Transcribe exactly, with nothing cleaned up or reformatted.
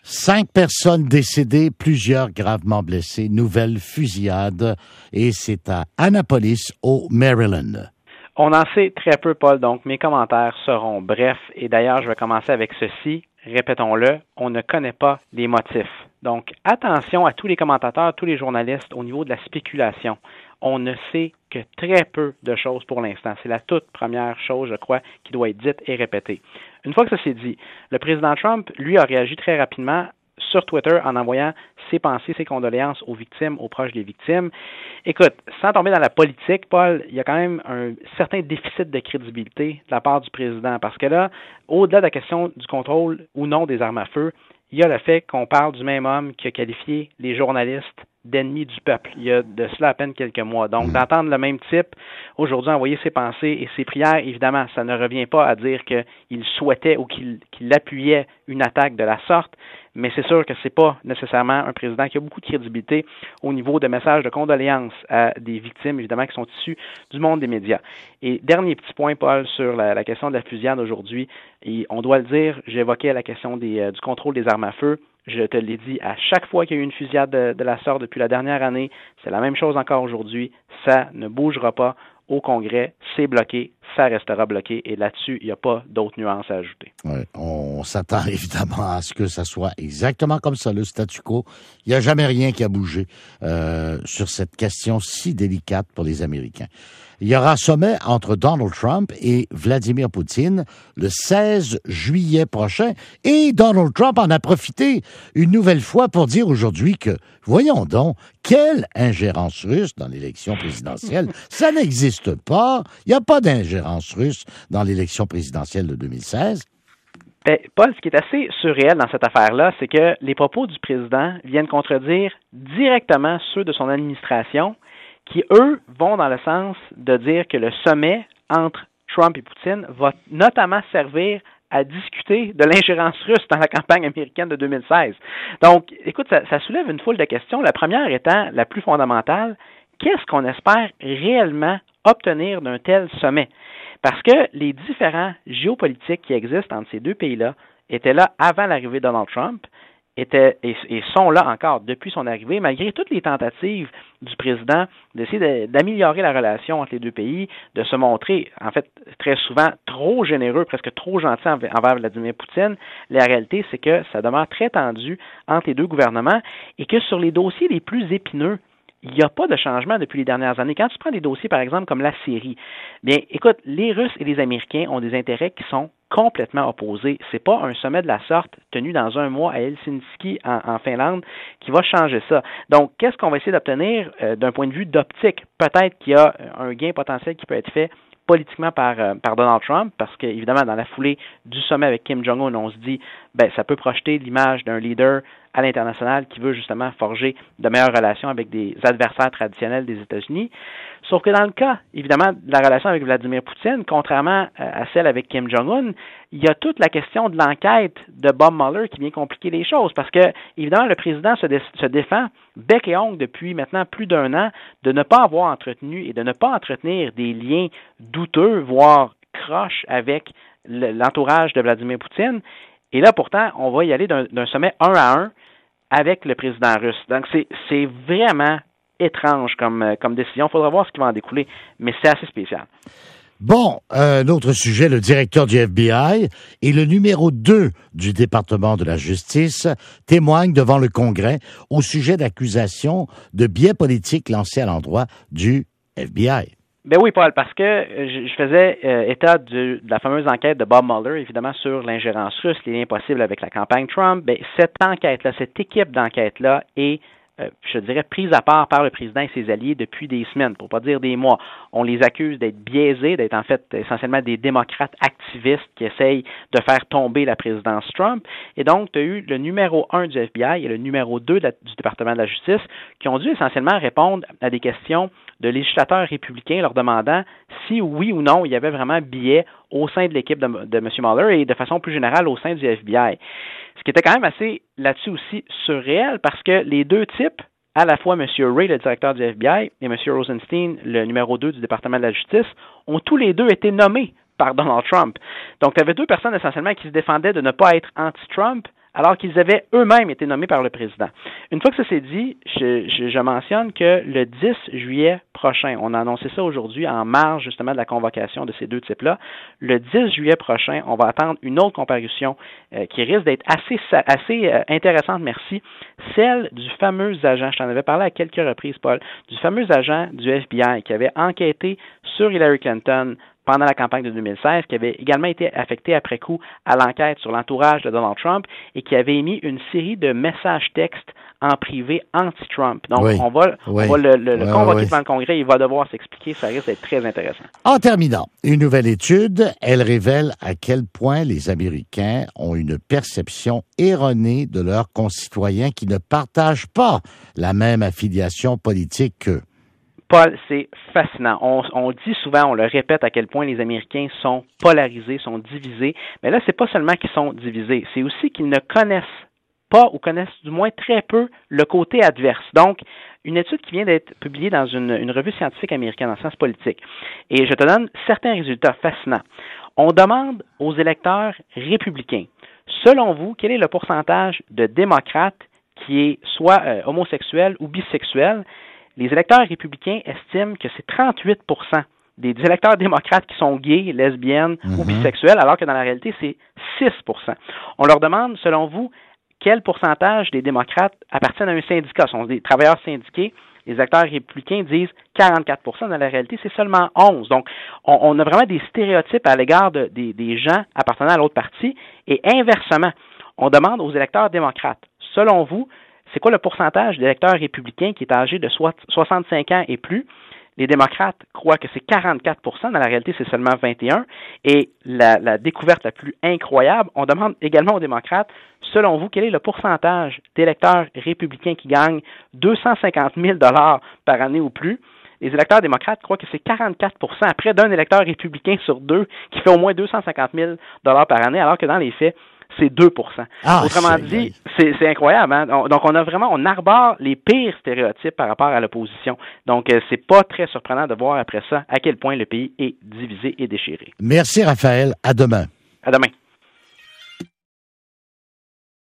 Cinq personnes décédées, plusieurs gravement blessées. Nouvelle fusillade et c'est à Annapolis, au Maryland. On en sait très peu, Paul, donc mes commentaires seront brefs. Et d'ailleurs, je vais commencer avec ceci. Répétons-le, on ne connaît pas les motifs. Donc, attention à tous les commentateurs, tous les journalistes au niveau de la spéculation. On ne sait que très peu de choses pour l'instant. C'est la toute première chose, je crois, qui doit être dite et répétée. Une fois que ça s'est dit, le président Trump, lui, a réagi très rapidement sur Twitter en envoyant ses pensées, ses condoléances aux victimes, aux proches des victimes. Écoute, sans tomber dans la politique, Paul, il y a quand même un certain déficit de crédibilité de la part du président parce que là, au-delà de la question du contrôle ou non des armes à feu, il y a le fait qu'on parle du même homme qui a qualifié les journalistes d'ennemis du peuple, il y a de cela à peine quelques mois. Donc, d'entendre le même type, aujourd'hui, envoyer ses pensées et ses prières, évidemment, ça ne revient pas à dire qu'il souhaitait ou qu'il, qu'il appuyait une attaque de la sorte, mais c'est sûr que c'est pas nécessairement un président qui a beaucoup de crédibilité au niveau de messages de condoléances à des victimes, évidemment, qui sont issus du monde des médias. Et dernier petit point, Paul, sur la, la question de la fusillade aujourd'hui, et on doit le dire, j'évoquais la question des, euh, du contrôle des armes à feu. Je te l'ai dit, à chaque fois qu'il y a eu une fusillade de, de la sorte depuis la dernière année, c'est la même chose encore aujourd'hui. Ça ne bougera pas au Congrès. C'est bloqué, ça restera bloqué. Et là-dessus, il n'y a pas d'autres nuances à ajouter. Oui, on s'attend évidemment à ce que ça soit exactement comme ça, le statu quo. Il n'y a jamais rien qui a bougé euh, sur cette question si délicate pour les Américains. Il y aura sommet entre Donald Trump et Vladimir Poutine le seize juillet prochain. Et Donald Trump en a profité une nouvelle fois pour dire aujourd'hui que, voyons donc, quelle ingérence russe dans l'élection présidentielle. Ça n'existe pas. Il n'y a pas d'ingérence russe dans l'élection présidentielle de deux mille seize. Ben, Paul, ce qui est assez surréel dans cette affaire-là, c'est que les propos du président viennent contredire directement ceux de son administration qui, eux, vont dans le sens de dire que le sommet entre Trump et Poutine va notamment servir à discuter de l'ingérence russe dans la campagne américaine de deux mille seize. Donc, écoute, ça, ça soulève une foule de questions. La première étant la plus fondamentale, qu'est-ce qu'on espère réellement obtenir d'un tel sommet? Parce que les différents géopolitiques qui existent entre ces deux pays-là étaient là avant l'arrivée de Donald Trump, étaient et, et sont là encore depuis son arrivée, malgré toutes les tentatives du président d'essayer de, d'améliorer la relation entre les deux pays, de se montrer, en fait, très souvent trop généreux, presque trop gentil envers Vladimir Poutine. La réalité, c'est que ça demeure très tendu entre les deux gouvernements et que sur les dossiers les plus épineux, il n'y a pas de changement depuis les dernières années. Quand tu prends des dossiers, par exemple, comme la Syrie, bien, écoute, les Russes et les Américains ont des intérêts qui sont complètement opposés. C'est pas un sommet de la sorte tenu dans un mois à Helsinki, en, en Finlande, qui va changer ça. Donc, qu'est-ce qu'on va essayer d'obtenir euh, d'un point de vue d'optique? Peut-être qu'il y a un gain potentiel qui peut être fait politiquement par, euh, par Donald Trump, parce qu'évidemment, dans la foulée du sommet avec Kim Jong-un, on se dit, ben, ça peut projeter l'image d'un leader à l'international qui veut justement forger de meilleures relations avec des adversaires traditionnels des États-Unis. Sauf que dans le cas, évidemment, de la relation avec Vladimir Poutine, contrairement à celle avec Kim Jong-un, il y a toute la question de l'enquête de Bob Mueller qui vient compliquer les choses parce que, évidemment, le président se, dé- se défend bec et ongle depuis maintenant plus d'un an de ne pas avoir entretenu et de ne pas entretenir des liens douteux, voire croches avec le, l'entourage de Vladimir Poutine. Et là, pourtant, on va y aller d'un, d'un sommet un à un avec le président russe. Donc, c'est, c'est vraiment étrange comme, comme décision. Il faudra voir ce qui va en découler, mais c'est assez spécial. Bon, un autre sujet, le directeur du F B I et le numéro deux du département de la justice témoignent devant le Congrès au sujet d'accusations de biais politiques lancés à l'endroit du F B I. Ben oui, Paul, parce que je, je faisais euh, état de, de la fameuse enquête de Bob Mueller, évidemment, sur l'ingérence russe, les liens possibles avec la campagne Trump. Ben, cette enquête-là, cette équipe d'enquête-là est, euh, je dirais, prise à part par le président et ses alliés depuis des semaines, pour pas dire des mois. On les accuse d'être biaisés, d'être en fait essentiellement des démocrates activistes qui essayent de faire tomber la présidence Trump. Et donc, tu as eu le numéro un du F B I et le numéro deux de la, du département de la justice qui ont dû essentiellement répondre à des questions de législateurs républicains leur demandant si oui ou non il y avait vraiment biais au sein de l'équipe de, de M. Mueller et de façon plus générale au sein du F B I. Ce qui était quand même assez là-dessus aussi surréel parce que les deux types, à la fois M. Wray, le directeur du F B I, et M. Rosenstein, le numéro deux du département de la justice, ont tous les deux été nommés par Donald Trump. Donc, tu avais deux personnes essentiellement qui se défendaient de ne pas être anti-Trump, alors qu'ils avaient eux-mêmes été nommés par le président. Une fois que ça s'est dit, je, je, je mentionne que le dix juillet prochain, on a annoncé ça aujourd'hui en marge justement de la convocation de ces deux types-là, le dix juillet prochain, on va attendre une autre comparution euh, qui risque d'être assez, assez euh, intéressante, merci, celle du fameux agent, je t'en avais parlé à quelques reprises, Paul, du fameux agent du F B I qui avait enquêté sur Hillary Clinton pendant la campagne de deux mille seize, qui avait également été affecté après coup à l'enquête sur l'entourage de Donald Trump et qui avait émis une série de messages textes en privé anti-Trump. Donc, oui, on va, oui, on va le, le, le oui, convoquer oui. devant le Congrès, il va devoir s'expliquer, ça risque d'être très intéressant. En terminant, une nouvelle étude, elle révèle à quel point les Américains ont une perception erronée de leurs concitoyens qui ne partagent pas la même affiliation politique qu'eux. Paul, c'est fascinant. On, on dit souvent, on le répète à quel point les Américains sont polarisés, sont divisés. Mais là, c'est pas seulement qu'ils sont divisés, c'est aussi qu'ils ne connaissent pas ou connaissent du moins très peu le côté adverse. Donc, une étude qui vient d'être publiée dans une, une revue scientifique américaine en sciences politiques. Et je te donne certains résultats fascinants. On demande aux électeurs républicains, selon vous, quel est le pourcentage de démocrates qui est soit euh, homosexuel ou bisexuel? Les électeurs républicains estiment que c'est trente-huit pour cent des électeurs démocrates qui sont gays, lesbiennes mm-hmm. ou bisexuels, alors que dans la réalité, c'est six pour cent. On leur demande, selon vous, quel pourcentage des démocrates appartiennent à un syndicat, sont des travailleurs syndiqués. Les électeurs républicains disent quarante-quatre pour cent. Dans la réalité, c'est seulement onze. Donc, on, on a vraiment des stéréotypes à l'égard de, des, des gens appartenant à l'autre parti. Et inversement, on demande aux électeurs démocrates, selon vous, c'est quoi le pourcentage d'électeurs républicains qui est âgé de soixante-cinq ans et plus? Les démocrates croient que c'est quarante-quatre pour cent. Dans la réalité, c'est seulement vingt et un pour cent. Et la, la découverte la plus incroyable, on demande également aux démocrates, selon vous, quel est le pourcentage d'électeurs républicains qui gagnent deux cent cinquante mille dollars par année ou plus? Les électeurs démocrates croient que c'est quarante-quatre pour cent, près d'un électeur républicain sur deux qui fait au moins deux cent cinquante mille dollars par année, alors que dans les faits, c'est deux pour cent. Ah, Autrement c'est... dit, c'est, c'est incroyable. Hein? On, donc, on a vraiment, on arbore les pires stéréotypes par rapport à l'opposition. Donc, euh, c'est pas très surprenant de voir après ça à quel point le pays est divisé et déchiré. Merci, Raphaël. À demain. À demain.